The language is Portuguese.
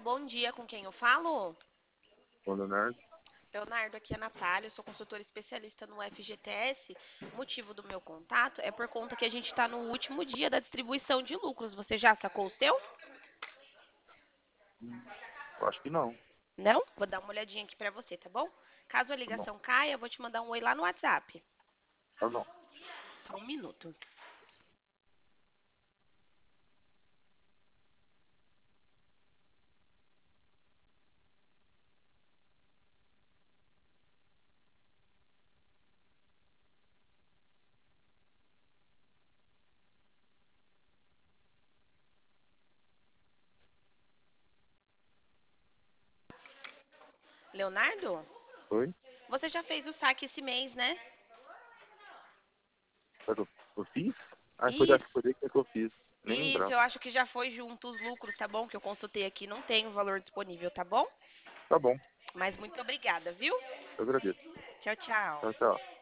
bom dia, com quem eu falo? Ô, Leonardo. Leonardo, aqui é a Natália, eu sou consultora especialista no FGTS. O motivo do meu contato é por conta que a gente está no último dia da distribuição de lucros. Você já sacou o seu? Eu acho que não. Não? Vou dar uma olhadinha aqui para você, tá bom? Caso a Tá bom. ligação caia, eu vou te mandar um oi lá no WhatsApp. Tá bom. Só um minuto. Leonardo, Oi? você já fez o saque esse mês, né? Eu fiz? Ah, acho que Isso. foi daí que eu fiz. Nem Isso, lembrava. eu acho que já foi junto os lucros, tá bom? Que eu consultei aqui, não tem o valor disponível, tá bom? Tá bom. Mas muito obrigada, viu? Eu agradeço. Tchau, tchau. Tchau, tchau.